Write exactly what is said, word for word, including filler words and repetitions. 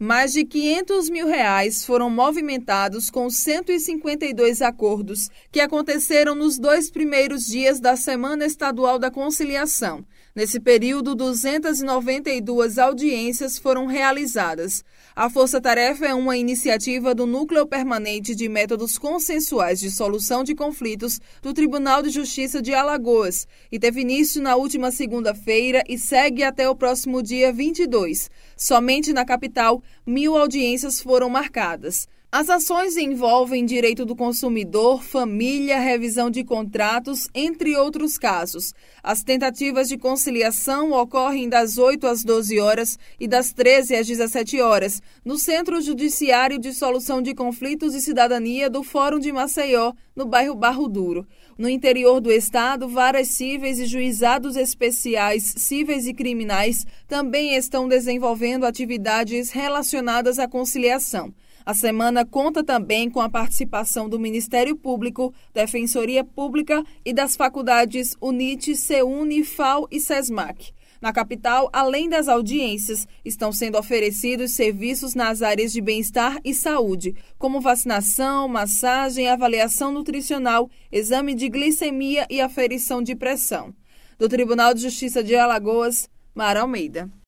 Mais de quinhentos mil reais foram movimentados com cento e cinquenta e dois acordos que aconteceram nos dois primeiros dias da Semana Estadual da Conciliação. Nesse período, duzentas e noventa e duas audiências foram realizadas. A Força Tarefa é uma iniciativa do Núcleo Permanente de Métodos Consensuais de Solução de Conflitos do Tribunal de Justiça de Alagoas e teve início na última segunda-feira e segue até o próximo dia vinte e dois. Somente na capital, mil audiências foram marcadas. As ações envolvem direito do consumidor, família, revisão de contratos, entre outros casos. As tentativas de conciliação ocorrem das oito às doze horas e das treze às dezessete horas, no Centro Judiciário de Solução de Conflitos e Cidadania do Fórum de Maceió, no bairro Barro Duro. No interior do estado, varas cíveis e juizados especiais cíveis e criminais também estão desenvolvendo atividades relacionadas à conciliação. A semana conta também com a participação do Ministério Público, Defensoria Pública e das faculdades UNIT, CEUNI, FAO e SESMAC. Na capital, além das audiências, estão sendo oferecidos serviços nas áreas de bem-estar e saúde, como vacinação, massagem, avaliação nutricional, exame de glicemia e aferição de pressão. Do Tribunal de Justiça de Alagoas, Mara Almeida.